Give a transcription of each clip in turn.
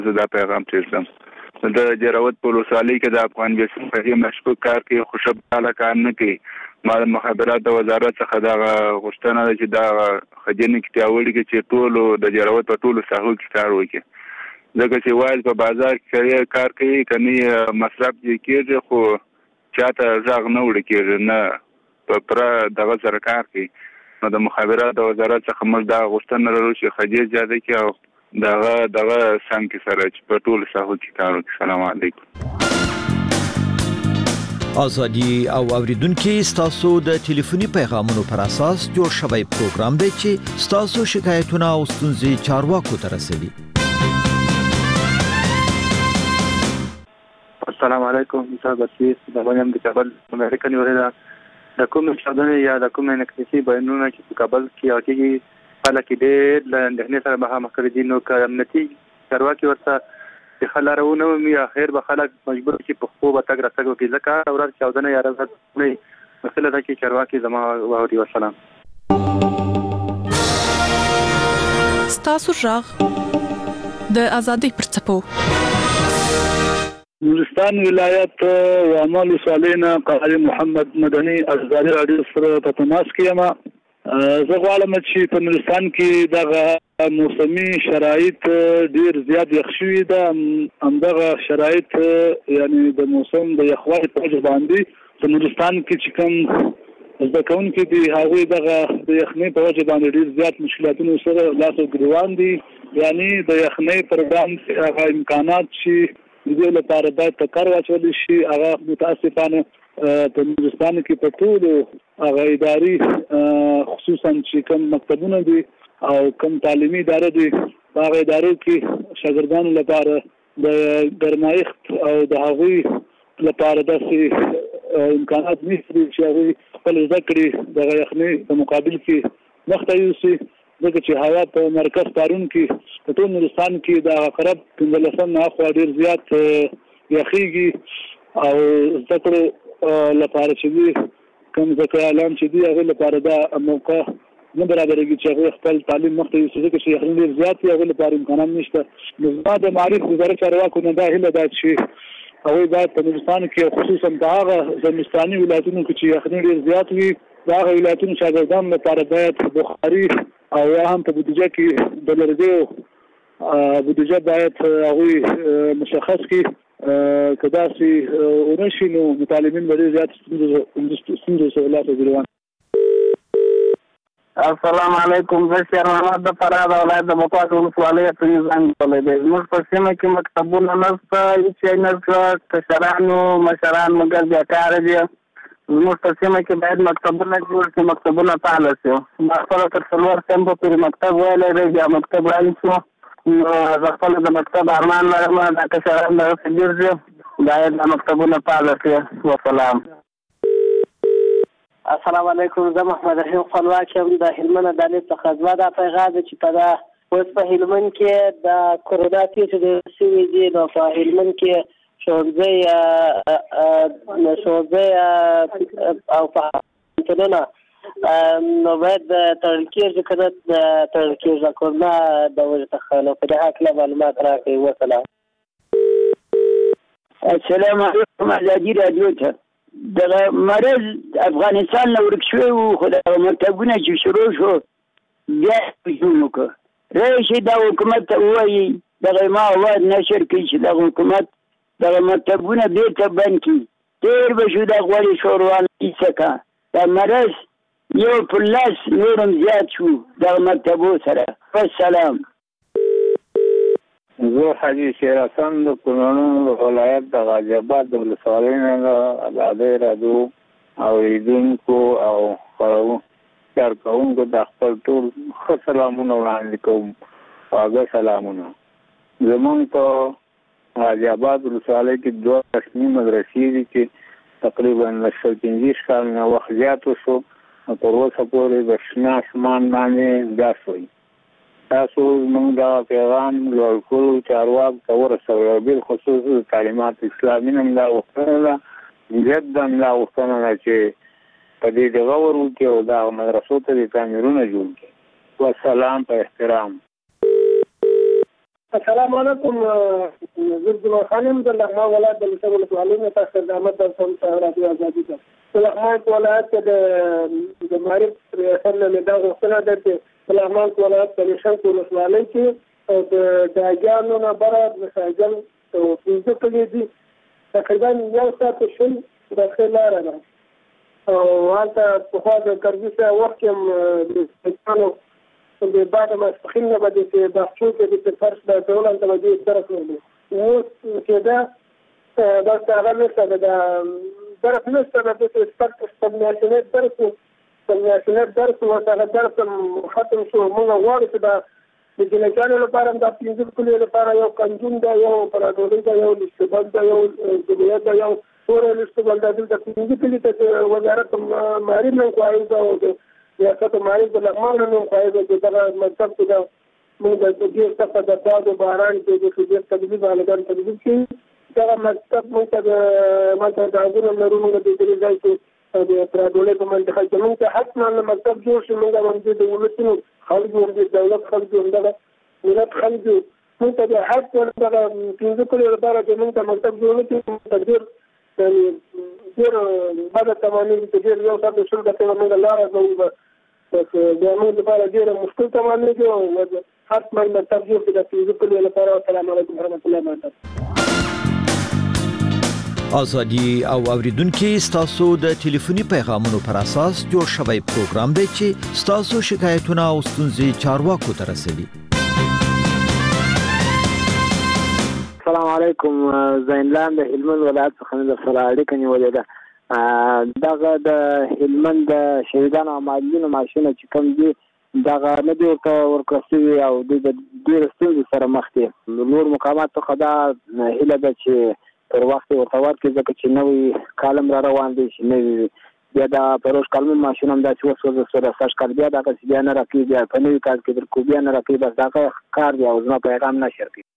زه دا پیغام تیرسم د جراوت په ولسوالۍ کې د افغان بیسن په مشکوک کار کې خوشباله کار نه کوي. ما د مخابرات وزارت څخه دا غوښتنه ده چې دا خجنې کې پیاوړي کې چې ټولو د جراوت په ټولو ساحو کې کار وکړي، ځکه چې وایي په بازار کې کار کوي کني مصرف یې کېږي خو چاته ځاغ نه وړي کېږي نه په پر دغه سره کار کوي. نو د مخابرات وزارت څخه موږ دا غوښتنه لرو چې خجې زیاده کړي او دغه څنګه سره چې په ټولو ساحو کې کار وکړي. السلام علیکم. ازادي او اوریدونکو ستاسو د ټلیفوني پیغامونو پر اساس جوړ شوی پروګرام دی چې ستاسو شکایتونه او ستونزې چارواکو ته رسوي. السلام علیکم. صاحب بسیس د باندې د کابل امریکا نیولې د کوم شاندنه یا د کوم انکتیسي بیانونه چې په کابل کې راکېږي حالا کې ډېر له اندېښنې سره مخامخ کړي دي. نو که امنیتي چارواکي ورته د خلارونه ومي اخر به خلک مجبور چې په خو به تګ راتګ وکړي ځکه ورځ چاودنه یا ورځ نه مسله ده چې چارواکي زما واوري. والسلام. ستاسو غږ د ازادۍ پر څپو. نورستان ولایت وعمل وسالینا قاری محمد مدني ازادي رادیو سره په تماس کې یم. زه غواړم چې په نورستان کې دغه موسمي شرایط ډیر زیات یخ شوي ده. همدغه شرایط یعنی د موسم د یخوالي په وجه باندې په نورستان کې چې کوم زده کوونکي دي هغوی دغه د یخنۍ په وجه باندې ډیر زیات مشکلاتونو سره لاس او ګریوان دي. یعنی د یخنۍ پروګرام هغه امکانات چې د دې لپاره باید په کار واچول شي هغه متاسفانه په نورستان کې په ټولو هغه اداري خصوصا چې کوم مکتبونه دي او کوم تعلیمي اداره دي هغه ادارو کې شاګردانو لپاره د ګرمایښت او د هغوی لپاره داسې امکانات نشته چې هغوی خپل زده کړې د یخنۍ په مقابل کې مخته یوسي، ځکه چې هوا په مرکز پارون کې په ټول نورستان کې د عقرب 15 نه خوا ډېر زیات یخیږي او زده کړو لپاره چې دي کوم ځکه اعلان چې دي هغه لپاره دا موقع نه برابرېږي چې هغه خپل تعلیم مخته یوسي، ځکه چې یخنۍ ډېر زیات وي هغه لپاره امکانات نشته. نو زما د معارف وزارت چارواکو نه دا هیله ده چې هغوی باید په نورستان کې خصوصا په هغه زمستاني ولایتونو کې چې یخنۍ ډېر زیات وي د هغه ولایتونو شاګردانو لپاره باید بخاري او یا هم په بودیجه کې د لرګیو بودیجه باید هغوی مشخص کړي. که داسې ونشي نو مطالبین به ډېر زیات ستونزو سره لاس او ګریوان. السلام علیکم. زه شیر محمد د فراه د ولایت د بکوات ولسوالۍ څخه زنګ کولی دی. زموږ په سیمه کې مکتبونه نشته، هېڅ شی نشته، کشرانو مشران مګر بیکاره دي. زموږ په سیمه کې باید مکتبونه جوړ شي، مکتبونه فعاله شي. ما خپله تر 4 سیمه پورې مکتب ویلی دی، بیا مکتب رایل شو. زه خپله د مکتب ارمان لرم، دا کشران دغسې ګرځي، باید دا مکتبونه فعاله شي. وسلام. السلام علیکم. زه محمد رحیم خپلواک یم د هلمند دانې څخه. زما دا پیغام دی چې په دا اوس په هلمند کې د کورونا کیسې ډېر شوي دي، نو په هلمند کې ښوونځی او پوهنتونونه نو باید تړل کېږي که نه تړل کېږي د کورونا د وجې څخه. نو په دې هکله معلومات راکړئ. وسلام. السلام علیکم. ازادي راډیو ته دغه مرض افغانستان نه ورک شوی و، خو دغه مکتبونه چې شروع شو بیا هجوم وکړه. راشي دا حکومت ته ووایي دغه ما اواز نشر کړي چې دغه حکومت دغه مکتبونه بېرته بند کړي. تېر به شو د غوړې شوروان ایسکه دا مرض یو پر لاس نورم زیات شو دغه مکتبو سره. والسلام. زه حاجي شیر حسن د کونړ ولایت د غازي آباد د ولسوالۍ نه د ازادۍ راډیو اورېدونکو او کارکوونکو د خپل ټول ښه سلامونه وړاندې کوم. خواږه سلامونه. زمونږ په غازي آباد ولسوالۍ کې 2 رسمي مدرسې دي چې تقریبا له 150 کال نه وخت زیات وشو، تر اوسه پورې د شنه اسمان باندې ګاس وي. تاسو موږ دا پیغام لوړ کړو چارواکو ته ورسوئ، بالخصوص د تعلیمات اسلامي نه دا غوښتنه ده، جدا دا غوښتنه ده چې په دې دغه ور وکړي او دا مدرسو ته د تعمیرونه جوړ کړي. والسلام. په احترام. السلام علیکم. زه د خانم د لغمان ولایت د لسه ولسوالۍ نه تاسو د احمد درسم رادیو ازادي ده. د لغمان ولایت کې د معرف ریاست نه دا غوښتنه ده چې لغمان ولایت د لسه ولسوالۍ کې او د داګانو نه بره د ساجل او پنځه کلي دي تقریبا یو ساعت شل د لاره ده او هلته پخوا د کرزي وخت کې د پښتنو د بعد ما سخین نه بده چې بحثو کې د فرش د ټولن ته د طرف نه اوس چې دا هغه نشته د طرف نشته د سپک استمناسیونیت درس ورته درس ختم شو. موږ غواړو چې د جنګانو لپاره د پنځه کلي لپاره یو قانون دا یو پرادولي دا یو لستبل دا یو جمهوریت دا یو ټول لستبل دا د پنځه کلي ته وزارت مالی نه کوي دا ریاست مالی د لغمان نه کوي دا مطلب چې دا موږ د دې څخه د باد او باران کې د شدید تدبیر باندې تدبیر کې دا مطلب موږ د داګونو لرونو د دې ځای کې د پرادولي په منځ کې موږ حتما مطلب جوړ شي. موږ باندې د ولسونو خلکو د دولت خلکو د ولادت خلکو موږ د حق ورته پنځه کلي لپاره چې موږ مطلب جوړ کړو تدبیر ډېر بعد تمامي تدبیر یو څه شول د موږ لاره زو بس د موږ لپاره ډېر مشکل تمامي دی او حتما مطلب جوړ کړو د پنځه کلي لپاره. السلام علیکم ورحمۃ اللہ وبرکاتہ. ازادي او اوریدونکو ستاسو د ټلیفوني پیغامونو پر اساس جوړ شوی پروګرام دی چې ستاسو شکایتونه او ستونزې چارواکو ته رسوي. السلام علیکم. زینلام د هلمند ولایت څخه د سره اړیکه نیولې ده. دغه د هلمند د شهیدانو او معلولینو معاشونه چې کوم دي دغه نه دی ورکړل شوي او د ډېرو ستونزو سره مخ دي. نور مقامات څخه دا هیله ده چې پر وخت ورته ورکړي ځکه چې نوی کالم را روان دی چې نوی بیا د پروژ کالم ماشین هم دا چې اوس سره ساش کار بیا دغه بیا نه راکړي بیا په نوي کال کې در کو بیا نه راکړي بس دغه کار دی او زما پیغام نشر کړي.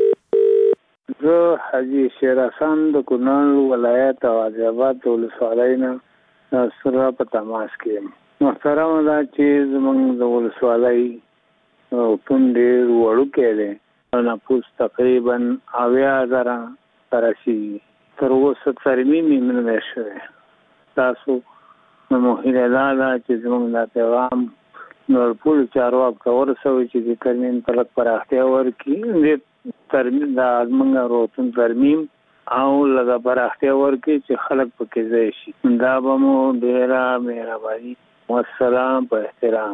زه حاجی شیر حسن د کونړ ولایت او آذربایجان ولسوالۍ نه سره په تماس کې یم. محترمه ده چې زموږ د ولسوالۍ پون ډېر وړوکی دی او نفوس تقریبا 90,000 ترشي تر اوسه ترمیم نه دی شوی. تاسو نو هیله ده چې زموږ د پیغام نور ټول چارواکو ته ورسوي چې د ترمیم په لږ پراختیا ورکړي ترمیم د زموږ روتون ترمیم او لږه پراختیا ورکړي چې خلک پکې ځای شي. دا به مو ډېره مهرباني. والسلام په احترام.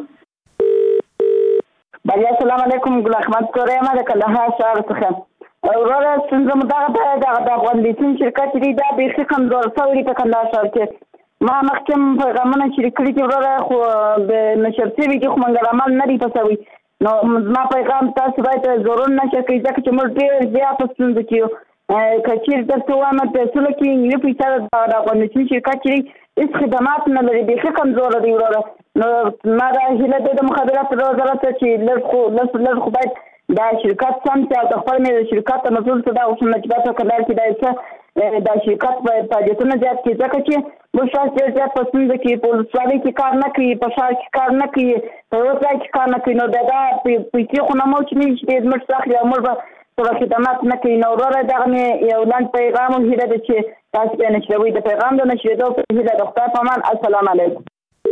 السلام علیکم. ګل احمد کوریا د کندهار ښار څخه وروره څنګه مداغه د افغان لیتون شرکت دی دا بیخي کمزور شوی په کندهار ښار کې. ما مخکې پیغامونه شریک کړي چې وروره خو د نشر شوي دي خو منګل عمل نه دی پسوي. نو زما پیغام تاسو باید ضرور نشر کړئ ځکه چې موږ ډېر زیات ستونزه کې که چیرې درته وایم پیسو کې نیمه پیسه د افغان لیتون شرکت چې هیڅ خدمات نه لري بیخي کمزوره دی وروره. نو ما دا هیله ده د مخابراتو وزارت چې لږ خو باید دا شرکت سم چې د خپل مې شرکت ته مسؤل څه دا اوسم چې تاسو کله چې دا څه دا شرکت په فعالیتونه زیات کې ځکه چې موږ تاسو ډېر زیات پسند کې په ولسوالۍ کې کار نه کوي په ښار کې کار نه کوي په یو ځای کې کار نه کوي. نو دا پیسې خو نه مو چې موږ دې زموږ څخه یا موږ به څه خدمات نه کوي. نو وروره دغه مې یو لاند پیغام هیله ده چې تاسو یې نشروي د پیغام د نشریدو په هیله د خدای په امان. السلام علیکم.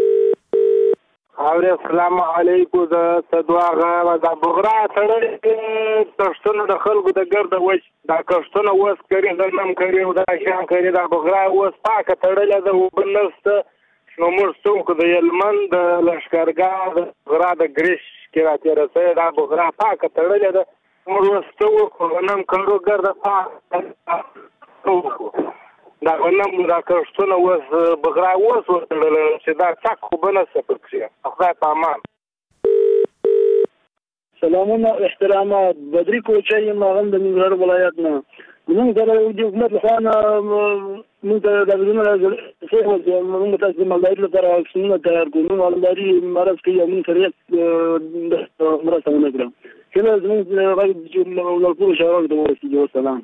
السلام علیکم. د صدواغه د بغرا تړل ترڅونه د خلکو د ګرد وښ دا کښتونه وس کوي غلم کوي او دا شان کوي د بغرا وس پاکه تړل د وبنست نو موږ څوک د یلمن د لشکرګاه د بغرا د ګریش کې راته رسې دا بغرا پاکه تړل د موږ څوک غنم کړو ګرد پاک دا غنم دا کښتونه وس بغرا وس ورتړل چې دا څک خو بنه سپکسي خدای په امان. سلامونه احترامات. بدري کوچي ماغم د ننګرهار ولایت نه موږ سره د حکومت لخوا موږ د دغه څه موږ تاسو د مالدارۍ لپاره څنګه تیار کوو مالداري مرز کې یو سره مرسته ونکړو کله زموږ غږ ټول شاوړ د ورسېږي. سلام.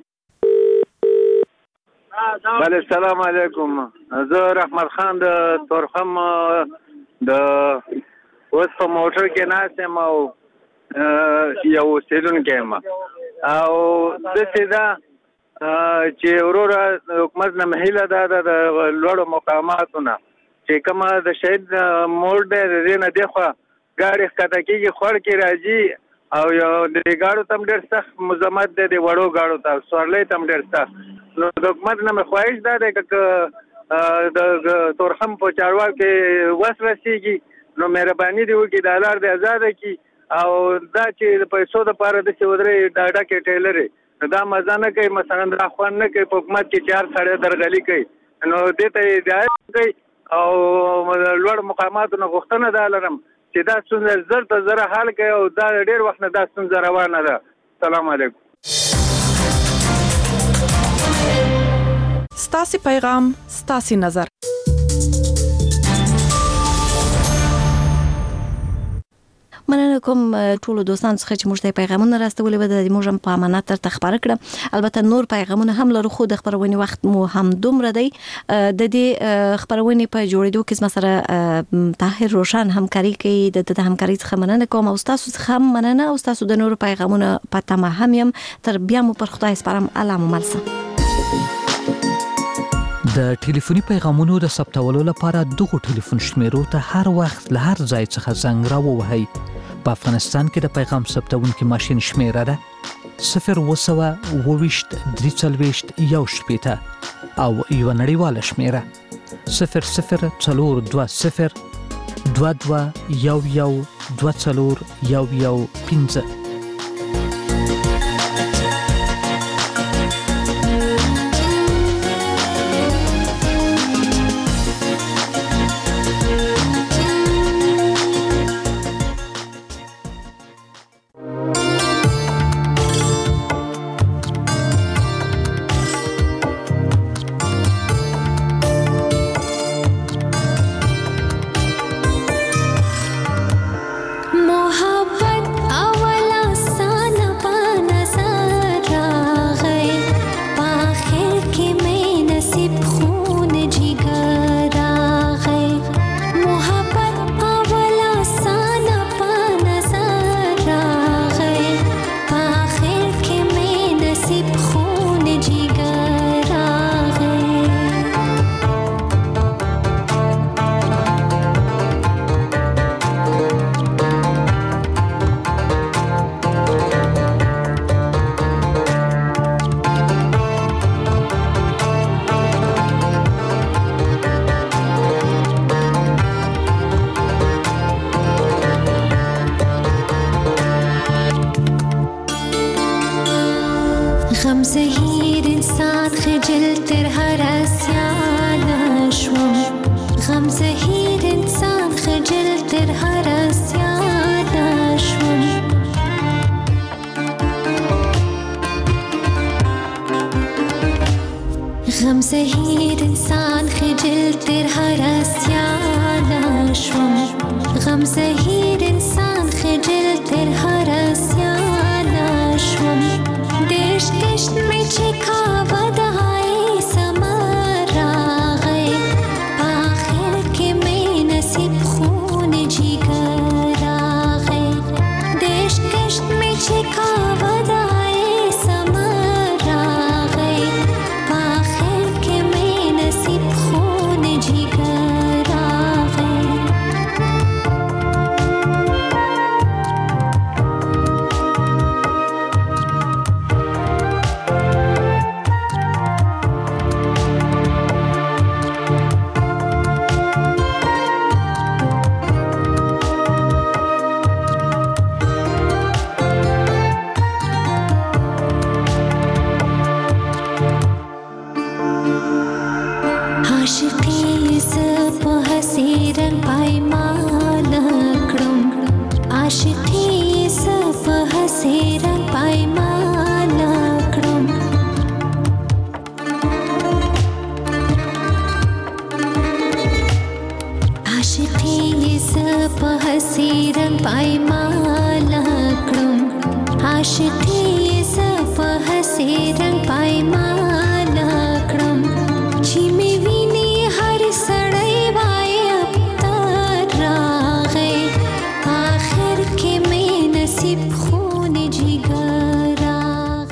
بله السلام علیکم. زه رحمت خان د تورخم د اوس په موټر کې ناست یم او یو اوسېدونکی یم او داسې ده چې وروره حکومت نه هیله ده د لوړو مقاماتو نه چې کومه د شهید موړ دی د دې نه دېخوا ګاډي ښکته کېږي خوړ کې راځي او یو د ګاډو ته هم ډېر سخت مزاحمت دی د وړو ګاډو ته سورلۍ ته هم ډېر سخت نو د حکومت نه مې خواهش دا دی که د تورخم په چارواکو کې وس رسېږي نو مهرباني دې وکړي دا لار دې ازاده کړي او دا چې د پیسو دپاره داسې ودرې ډاډکې ټیلرې دا مزه نه کوي مثلا دا خوند نه کوي په حکومت کې چې هر سړی درغلي کوي نو دې ته هدایت کوي او لوړ مقاماتو نه غوښتنه دا لرم چې دا ستونزه زر ته زره حل کوي او دا ډېر وخت نه دا ستونزه روانه ده. سلام علیکم. ستاسې پیغام ستاسې نظر. مننه کوم ټولو دوستانو څخه چې موږ ته پیغامونه راستولي به د موږ په امانت تر خبره کړم. البته نور پیغامونه هم لرو خو د خبرونې وخت مو هم دومره دی. د دې خبرونې په جوړېدو کې سره طاهر روشن همکاري کوي د همکاري څخه مننه کوم او تاسو څخه هم مننه او تاسو د نور پیغامونه په تمه هم يم تر بیا مو پر خدای سپارم. الله مو ملسه. د ټلیفوني پیغامونو د ثبتولو لپاره دغه ټلیفون شمیرو ته هر وخت له هر ځای څخه زنګ راووهئ. په افغانستان کې د پیغام ثبتونکي ماشین شمیره ده 022-340-1 او یو نړیواله شمیره 002022112415. عاشقي زه په حسیر